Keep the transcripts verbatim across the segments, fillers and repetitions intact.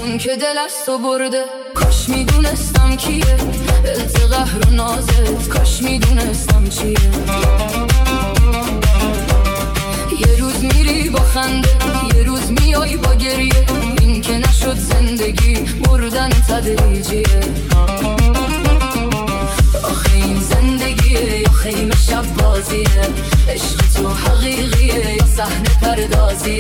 اون که دل از تو برده. کاش میدونستم کیه دلت قهر و نازت، کاش میدونستم چیه. یه روز میری با خنده، یه روز میای با گریه. این که نشد زندگی مردن تدریجیه. آخه این زندگیه یا خیمه شب بازیه؟ عشق تو حقیقیه یا صحنه پردازیه؟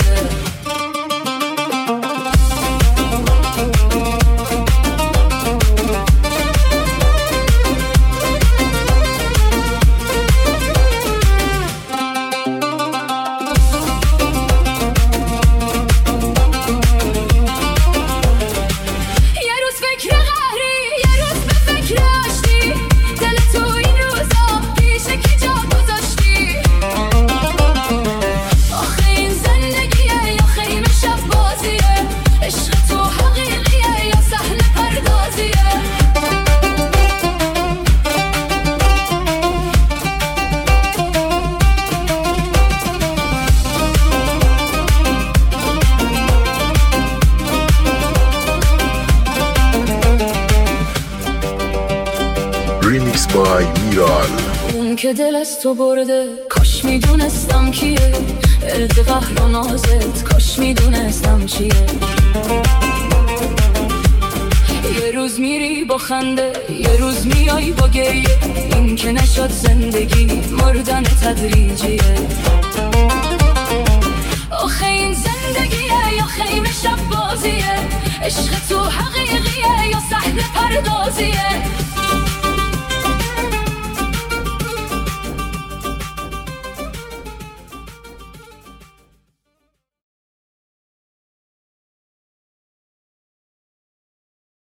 Remix by Miral. اون که دل از تو برده. کاش میدونستم کیه دلت قهر و نازت، کاش میدونستم چیه. یه روز میری با خنده، یه روز میای با گریه. این که نشد زندگی مردن تدریجیه. آخه این زندگیه یا خیمه شب بازیه؟ عشق تو حقیقیه یا صحنه پردازیه؟